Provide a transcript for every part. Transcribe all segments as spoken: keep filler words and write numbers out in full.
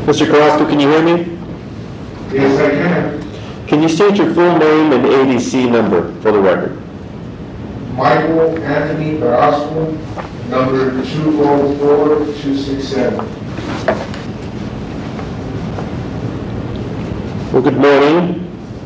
Mister Carrasco, can you hear me? Yes, I can. Can you state your full name and A D C number for the record? Michael Anthony Carrasco, number two oh four two six seven. Well, good morning.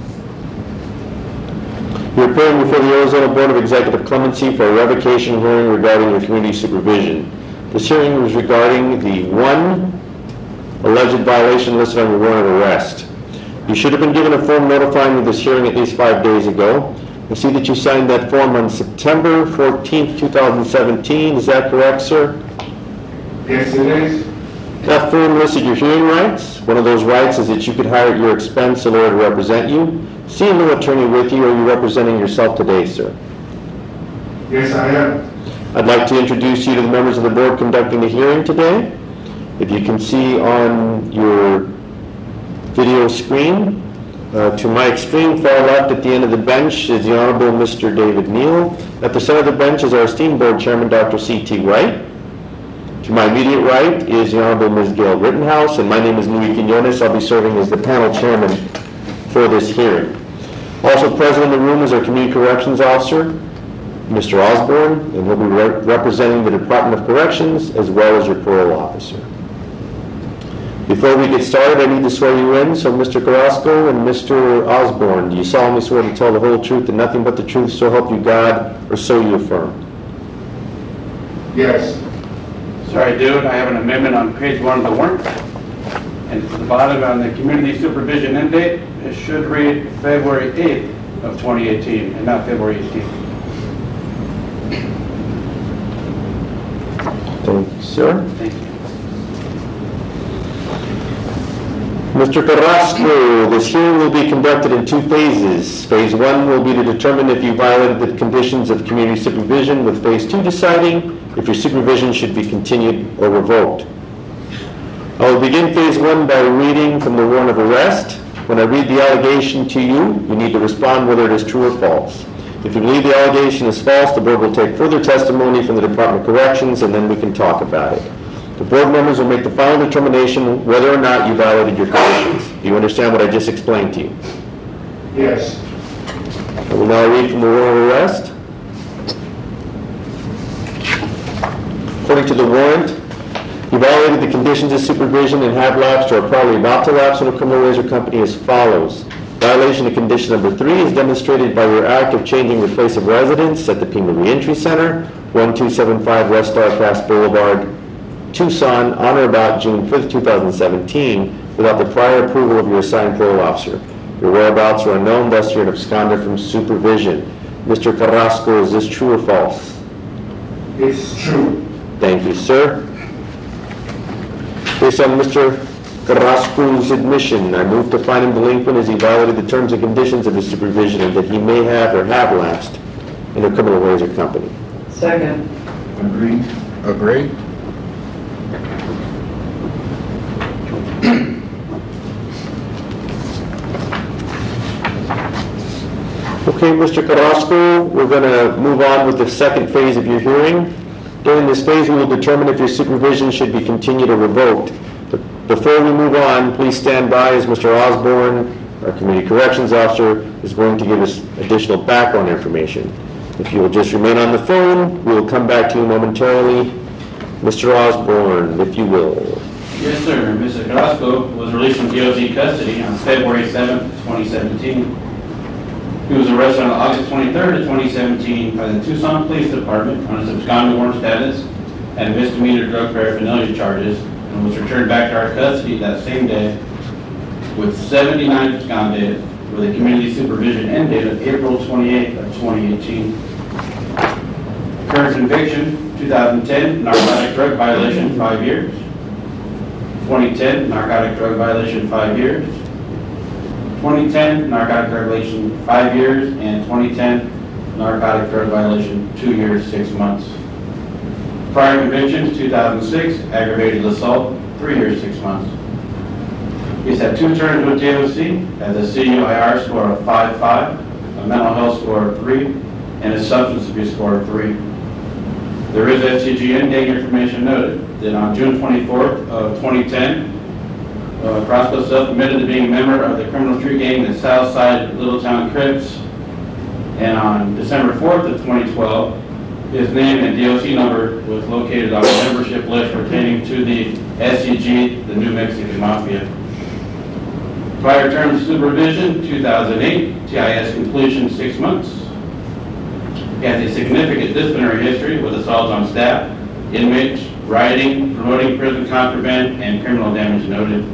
You're appearing before the Arizona Board of Executive Clemency for a revocation hearing regarding your community supervision. This hearing was regarding the one alleged violation listed on your warrant of arrest. You should have been given a form notifying of this hearing at least five days ago. I see that you signed that form on September fourteenth, two thousand seventeen. Is that correct, sir? Yes, it is. That form listed your hearing rights. One of those rights is that you could hire at your expense a lawyer to represent you. See a new attorney with you, or are you representing yourself today, sir? Yes, I am. I'd like to introduce you to the members of the board conducting the hearing today. If you can see on your video screen, uh, to my extreme far left at the end of the bench is the Honorable Mister David Neal. At the center of the bench is our esteemed board chairman, Doctor C T Wright. To my immediate right is the Honorable Miz Gail Rittenhouse, and my name is Louis Quinones. I'll be serving as the panel chairman for this hearing. Also present in the room is our Community Corrections Officer, Mister Osborne, and he'll be re representing the Department of Corrections as well as your parole officer. Before we get started, I need to swear you in. So Mister Carrasco and Mister Osborne, do you solemnly swear to tell the whole truth and nothing but the truth, so help you God, or so you affirm? Yes. Sorry, dude, I have an amendment on page one of the warrant. And at the bottom on the community supervision end date, it should read February eighth of twenty eighteen and not February eighteenth. Thank you, sir. Thank you. Mister Carrasco, this hearing will be conducted in two phases. Phase one will be to determine if you violated the conditions of community supervision, with phase two deciding if your supervision should be continued or revoked. I will begin phase one by reading from the warrant of arrest. When I read the allegation to you, you need to respond whether it is true or false. If you believe the allegation is false, the board will take further testimony from the Department of Corrections, and then we can talk about it. The board members will make the final determination whether or not you violated your conditions. Do you understand what I just explained to you? Yes. I will now read from the warrant of arrest. According to the warrant, you violated the conditions of supervision and have lapsed or are probably about to lapse on a criminal razor company as follows. Violation of condition number three is demonstrated by your act of changing the place of residence at the Pima Reentry Center, one two seven five West Starcraft Boulevard, Tucson, on or about June fifth, two thousand seventeen, without the prior approval of your assigned parole officer. Your whereabouts are unknown, thus you're an absconder from supervision. Mister Carrasco, is this true or false? It's true. Thank you, sir. Based on Mister Carrasco's admission, I move to find him delinquent as he violated the terms and conditions of his supervision and that he may have or have lapsed in a criminal razor company. Second. Agree. Agree. Okay, Mister Carrasco, we're going to move on with the second phase of your hearing. During this phase, we will determine if your supervision should be continued or revoked. But before we move on, please stand by as Mister Osborne, our Community Corrections Officer, is going to give us additional background information. If you will just remain on the phone, we will come back to you momentarily. Mister Osborne, if you will. Yes, sir. Mister Carrasco was released from D O Z custody on February seventh, twenty seventeen. He was arrested on August twenty-third of twenty seventeen by the Tucson Police Department on his absconding warrant status and misdemeanor drug paraphernalia charges, and was returned back to our custody that same day with seventy-nine absconded with a community supervision end date of April twenty-eighth of twenty eighteen. Current conviction, two thousand ten, narcotic drug violation, five years. twenty ten, narcotic drug violation, five years. twenty ten, narcotic drug violation, five years, and twenty ten, narcotic drug violation, two years, six months. Prior convictions, two thousand six, aggravated assault, three years, six months. He's had two terms with D O C, has a C U I R score of five five, a mental health score of three, and a substance abuse score of three. There is S T G end date information noted that on June twenty-fourth of twenty ten, Uh, Carrasco self-admitted to being a member of the criminal street gang, the Southside Littletown Crips. And on December fourth of twenty twelve, his name and D O C number was located on a membership list pertaining to the S C G, the New Mexican Mafia. Prior term of supervision, two thousand eight, T I S completion, six months. He has a significant disciplinary history with assaults on staff, inmates, rioting, promoting prison contraband, and criminal damage noted.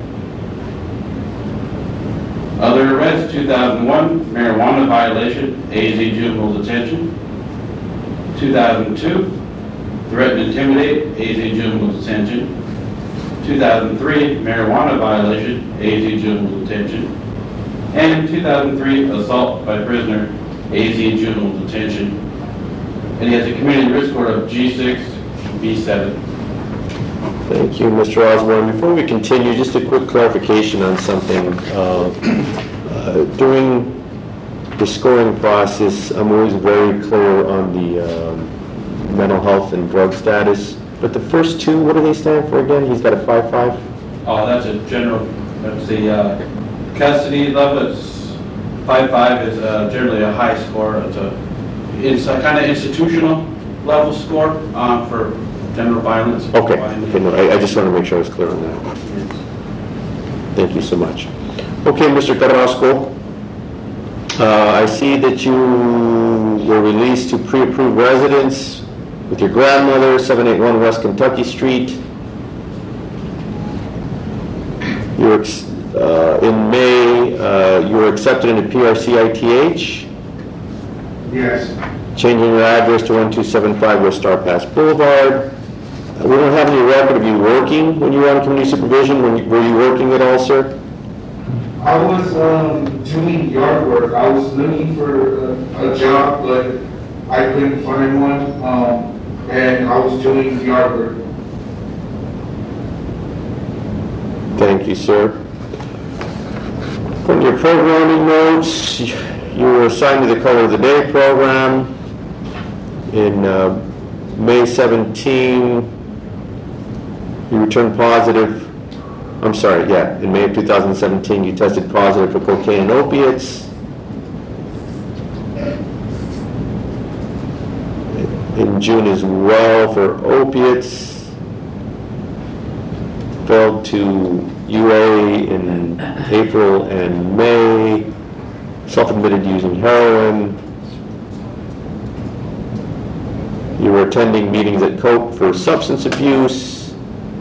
Other arrests, two thousand one, marijuana violation, A Z juvenile detention. two thousand two, threaten and intimidate, A Z juvenile detention. two thousand three, marijuana violation, A Z juvenile detention. And two thousand three, assault by prisoner, A Z juvenile detention. And he has a community risk score of G six, B seven. Thank you, Mister Osborne. Before we continue, just a quick clarification on something. Uh, uh, during the scoring process, I'm always very clear on the um, mental health and drug status. But the first two, what do they stand for again? He's got a five five? Oh, that's a general, that's the uh, custody level. It's five five is uh, generally a high score. It's a, it's a kind of institutional level score uh, for general violence. Okay, okay no, I, I just want to make sure I was clear on that. Thank you so much. Okay, Mister Carrasco, uh, I see that you were released to pre-approved residence with your grandmother, seven eighty-one West Kentucky Street. You were, uh, in May, uh, you were accepted into P R C I T H. Yes. Changing your address to one two seven five West Star Pass Boulevard. Uh, we don't have any record of you working when you were on community supervision. When you, were you working at all, sir? I was um, doing yard work. I was looking for a, a job, but I couldn't find one, um, and I was doing yard work. Thank you, sir. From your programming notes, you were assigned to the Color of the Day program. In uh, May seventeenth, you returned positive. I'm sorry, yeah, in May of two thousand seventeen, you tested positive for cocaine and opiates. In June as well for opiates. Failed to U A in April and May. Self-admitted using heroin. You were attending meetings at COPE for substance abuse.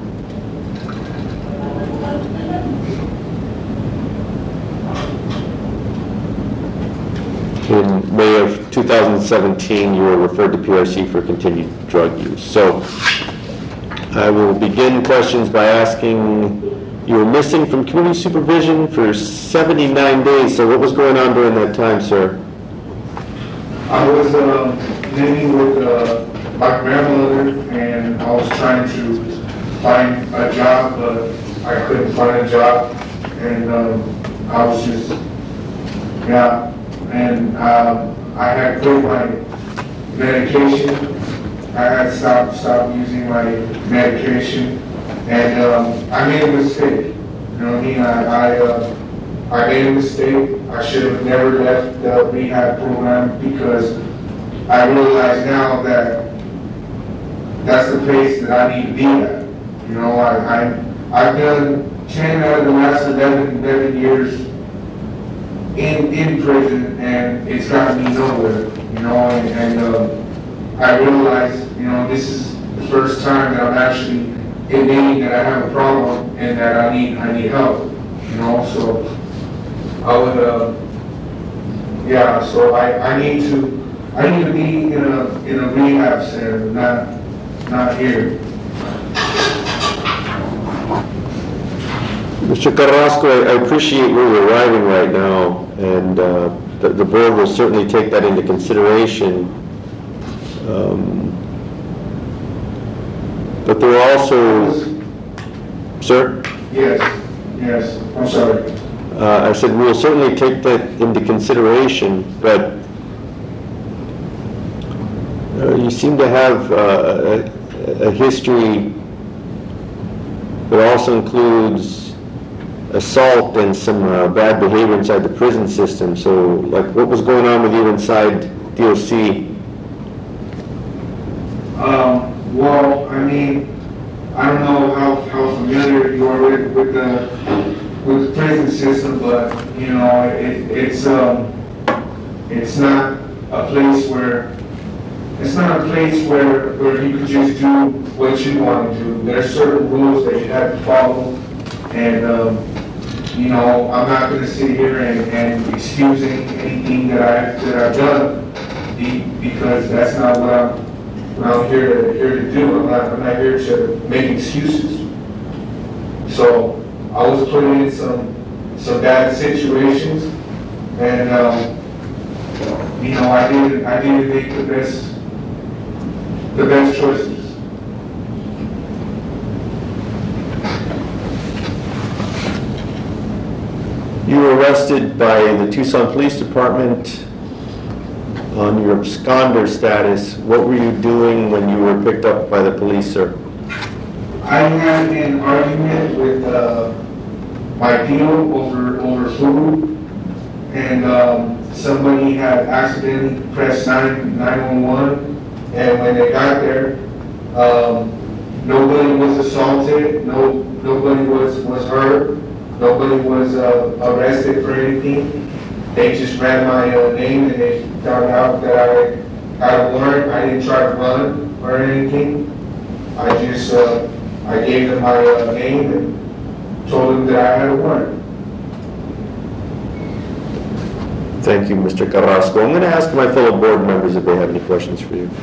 In May of two thousand seventeen, you were referred to P R C for continued drug use. So I will begin questions by asking, you were missing from community supervision for seventy-nine days. So what was going on during that time, sir? I was uh, living with uh, my grandmother, and I was trying to find a job, but I couldn't find a job, and um, I was just, yeah, and um, I had quit my medication. I had stopped, stopped using my medication, and um, I made a mistake. You know what I mean? I, I, uh, I made a mistake. I should have never left the rehab program, because I realize now that that's the place that I need to be at. You know, I, I, I've done ten out of the last eleven, eleven years in, in prison, and it's gotten me nowhere, you know, and, and uh, I realize, you know, this is the first time that I'm actually admitting that I have a problem and that I need, I need help, you know, so I would, uh, yeah, so I, I need to, I need to be in a, in a rehab center, not, not here. Mister Carrasco, I I appreciate where you're arriving right now, and uh, the, the board will certainly take that into consideration. Um, but there are also, sir? Yes, yes, I'm sorry. Uh, I said we'll certainly take that into consideration, but uh, you seem to have uh, a, a history that also includes assault and some uh, bad behavior inside the prison system. So, like, what was going on with you inside D O C? Um, well, I mean, I don't know how, how familiar you are with, with the, with the prison system, but, you know, it, it's, um, it's not a place where, it's not a place where, where you could just do what you want to do. There's certain rules that you have to follow, and, um, you know, I'm not gonna sit here and, and excuse any, anything that I, that I've done, be- because that's not what I'm, what I'm here to, here to do. I'm not, I'm not here to make excuses. So, I was put in some, some bad situations, and, um, you know, I did, I did make the best, the best choices. You were arrested by the Tucson Police Department on your absconder status. What were you doing when you were picked up by the police, sir? I had an argument with uh, my deal over over food, and um, somebody had accidentally pressed nine one one, and when they got there, um, nobody was assaulted, no nobody was was hurt, nobody was uh, arrested for anything. They just ran my uh, name, and they found out that I had a warrant. I didn't try to run or anything. I just uh, I gave them my uh, name and told them that I had a warrant. Thank you, Mister Carrasco. I'm going to ask my fellow board members if they have any questions for you.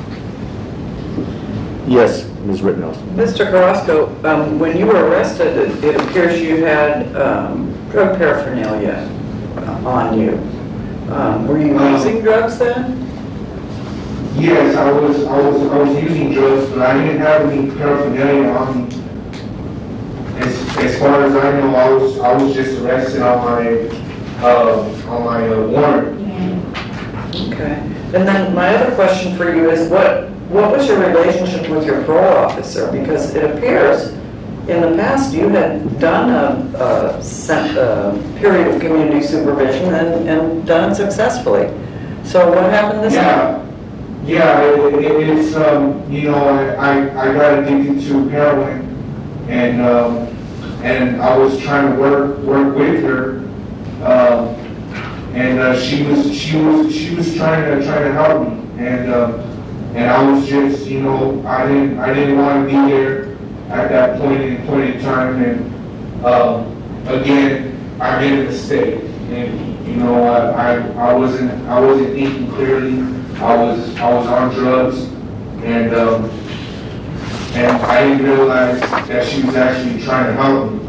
Yes, Miz Rittenhouse. Mister Carrasco, um, when you were arrested, it, it appears you had um, drug paraphernalia on you. Um, were you Um, using drugs then? Yes, I was I was I was using drugs, but I didn't have any paraphernalia on me. As, as far as I know, I was I was just arrested on my uh, on my uh, warrant. Okay. And then my other question for you is what what was your relationship with your parole officer? Because it appears in the past you had done a, a, sent, a period of community supervision and, and done it successfully. So what happened this Yeah. time? Yeah, it, it, it's, um, you know, I, I, I got addicted to heroin, and, um, and I was trying to work, work with her, um, and, uh, she was, she was, she was trying to, trying to help me, and, um, and I was just, you know, I didn't, I didn't want to be there at that point in, point in time, and, um, again, I made a mistake, and, you know, I, I, I wasn't, I wasn't thinking clearly. I was I was on drugs, and um, and I didn't realize that she was actually trying to help me.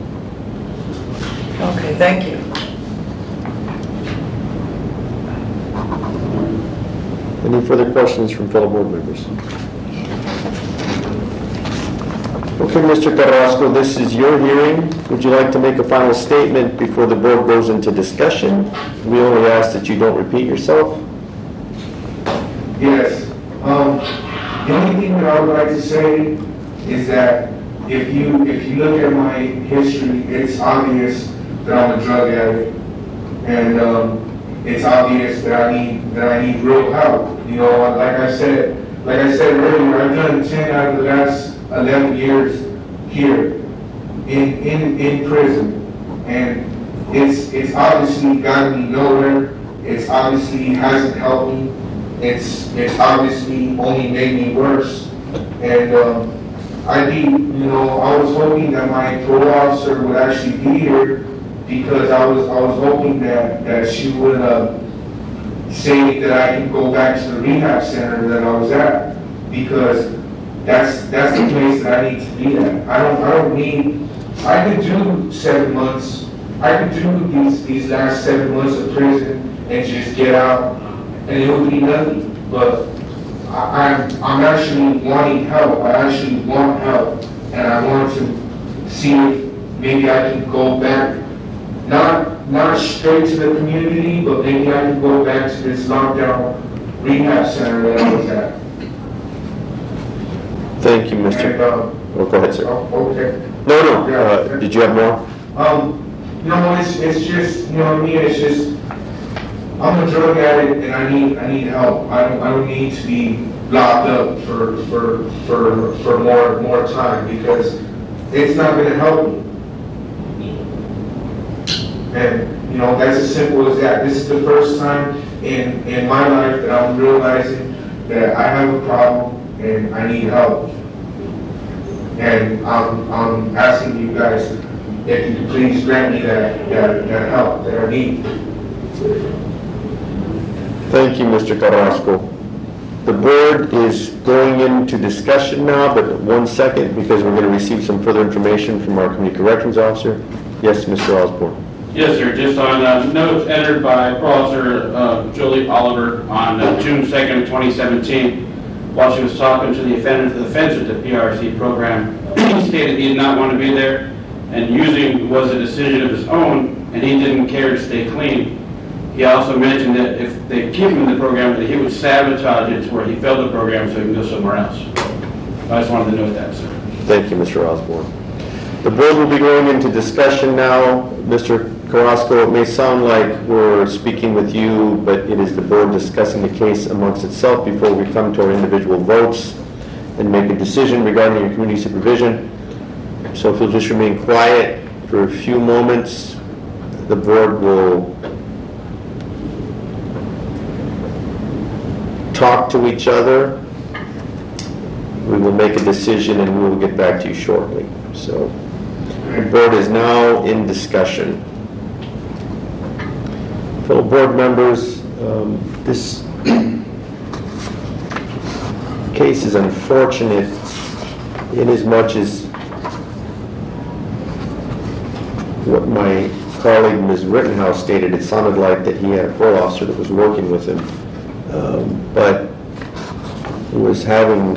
Okay, thank you. Any further questions from fellow board members? Okay, Mister Carrasco, this is your hearing. Would you like to make a final statement before the board goes into discussion? We only ask that you don't repeat yourself. Yes. Um, the only thing that I would like to say is that if you if you look at my history, it's obvious that I'm a drug addict, and um, it's obvious that I need that I need real help. You know, like I said, like I said earlier, I've done ten out of the last eleven years here in in in prison, and it's it's obviously gotten me nowhere. It's obviously hasn't helped me. It's it's obviously only made me worse, and um, I be you know I was hoping that my parole officer would actually be here, because I was I was hoping that that she would uh, say that I can go back to the rehab center that I was at, because that's that's the place that I need to be at. I don't I don't need I could do seven months. I could do these these last seven months of prison and just get out, and it would be nothing. But I, I'm, I'm actually wanting help. I actually want help, and I want to see if maybe I can go back, not not straight to the community, but maybe I can go back to this lockdown rehab center that I was at. Thank you, Mister And, uh, Oh, go ahead, sir. oh, okay. No, no, uh, did you have more? Um, No, it's, it's just, you know what I mean, it's just, I'm a drug addict and I need, I need help. I don't, I don't need to be locked up for, for, for, for more, more time because it's not gonna help me. And, you know, that's as simple as that. This is the first time in, in my life that I'm realizing that I have a problem and I need help. And I'm, I'm asking you guys if you could please grant me that, that, that help that I need. Thank you, Mister Carrasco. The board is going into discussion now, but one second, because we're going to receive some further information from our community corrections officer. Yes, Mister Osborne. Yes, sir, just on uh, notes entered by Officer uh, Julie Oliver on uh, June second, twenty seventeen, while she was talking to the offender to the fence with the P R C program, he stated he did not want to be there, and using was a decision of his own, and he didn't care to stay clean. He also mentioned that if they keep him in the program, that he would sabotage it to where he failed the program so he can go somewhere else. I just wanted to note that, sir. Thank you, Mister Osborne. The board will be going into discussion now. Mister Carrasco, it may sound like we're speaking with you, but it is the board discussing the case amongst itself before we come to our individual votes and make a decision regarding your community supervision. So if you'll just remain quiet for a few moments, the board will talk to each other. We will make a decision and we will get back to you shortly. So the board is now in discussion. Fellow board members, um, this case is unfortunate in as much as what my colleague Miz Rittenhouse stated. It sounded like that he had a parole officer that was working with him, um, but was having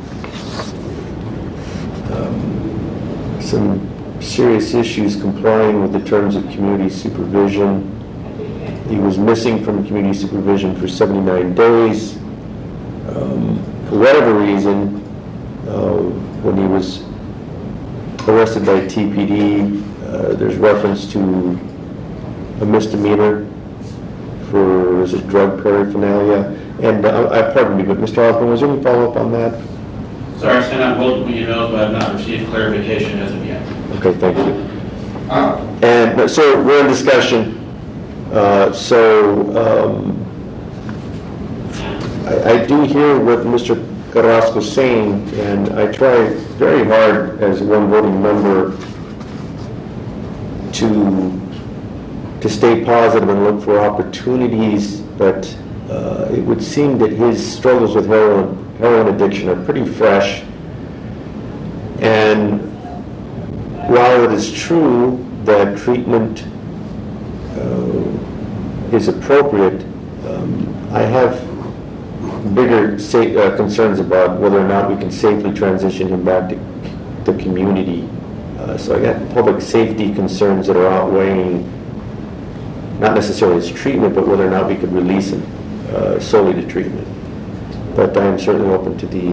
um, some serious issues complying with the terms of community supervision. He was missing from community supervision for seventy-nine days. Um, for whatever reason, uh, when he was arrested by T P D, uh, there's reference to a misdemeanor for, is it drug paraphernalia? And uh, I pardon me, but Mister Osborne, was there any follow-up on that? Sir, I sent out multiple emails, but I have not received clarification as of yet. Okay, thank you. Uh, And but, so we're in discussion. Uh, so um, I, I do hear what Mister Carrasco is saying, and I try very hard as one voting member to to stay positive and look for opportunities, but uh, it would seem that his struggles with heroin heroin addiction are pretty fresh. And while it is true that treatment uh, is appropriate, um, I have bigger sa uh, concerns about whether or not we can safely transition him back to the community. Uh, so I got public safety concerns that are outweighing not necessarily his treatment, but whether or not we could release him uh, solely to treatment. But I am certainly open to the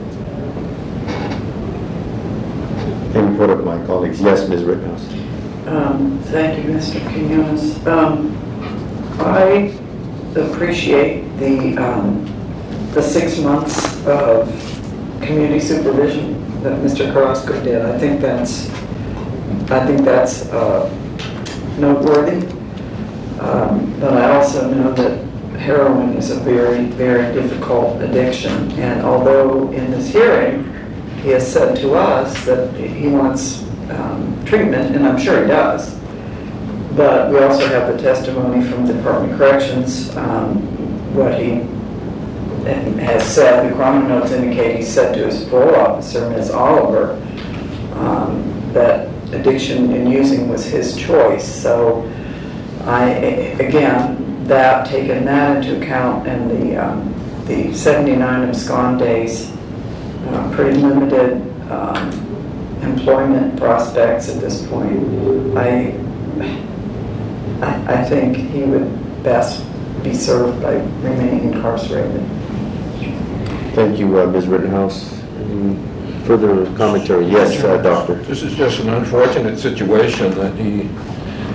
input of my colleagues. Yes, Miz Rittenhouse. Um, thank you, Mister Quinones. Um, I appreciate the um, the six months of community supervision that Mister Carrasco did. I think that's I think that's uh, noteworthy. Um, but I also know that heroin is a very, very difficult addiction. And although in this hearing he has said to us that he wants um, treatment, and I'm sure he does, but we also have the testimony from the Department of Corrections, um, what he has said. The crime notes indicate he said to his parole officer, Miz Oliver, um, that addiction and using was his choice. So I, again, that taking that into account, and the um, the seventy-nine abscond days, uh, pretty limited um, employment prospects at this point. I, I I think he would best be served by remaining incarcerated. Thank you, uh, Miz Rittenhouse. Any further commentary? Yes, uh, Doctor. This is just an unfortunate situation that he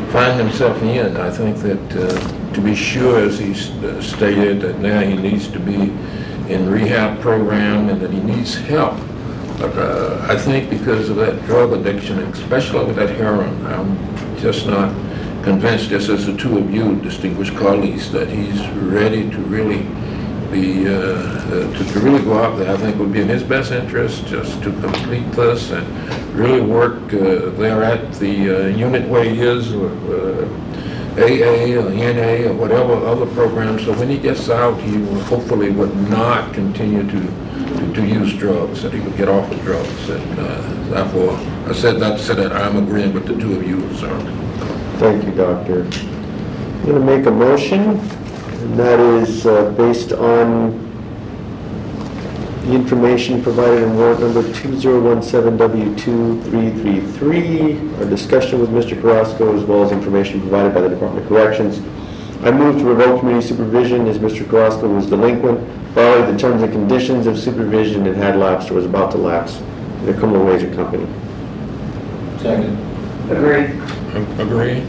find himself in. I think that, uh, to be sure, as he uh, stated, that now he needs to be in rehab program and that he needs help. But uh, I think because of that drug addiction, especially with that heroin, I'm just not convinced, just as the two of you, distinguished colleagues, that he's ready to really be, uh, uh, to, to really go out there. I think it would be in his best interest just to complete this and really work uh, there at the uh, unit where he is, or uh, A A or N A or whatever other program, so when he gets out, he will hopefully would not continue to, to, to use drugs, that he would get off of drugs. And uh, therefore, I said that to say that I'm agreeing with the two of you, sir. Thank you, Doctor. I'm going to make a motion, and that is uh, based on the information provided in warrant number two zero one seven W two three three three, our discussion with Mister Carrasco, as well as information provided by the Department of Corrections. I move to revoke community supervision as Mister Carrasco was delinquent, violated the terms and conditions of supervision, and had lapsed or was about to lapse in the criminal wager company. Second. Agree. Agree?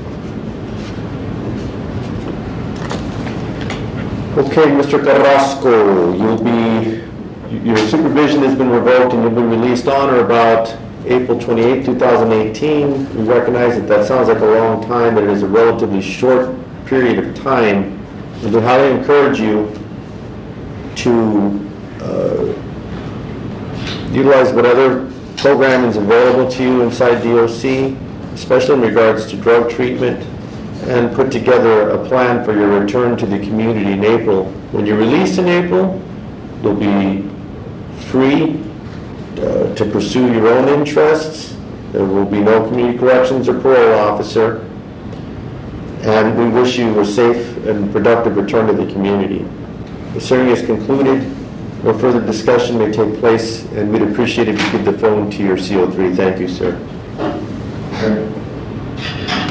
Okay, Mister Carrasco, you'll be, your supervision has been revoked and you'll be released on or about April twenty-eighth, two thousand eighteen. We recognize that that sounds like a long time, but it is a relatively short period of time. And we highly encourage you to uh, utilize what other programming is available to you inside D O C, especially in regards to drug treatment, and put together a plan for your return to the community in April. When you're released in April, you'll be free uh, to pursue your own interests. There will be no community corrections or parole officer, and we wish you a safe and productive return to the community. The hearing is concluded. No further discussion may take place, and we'd appreciate if you give the phone to your C O three. Thank you, sir. Okay.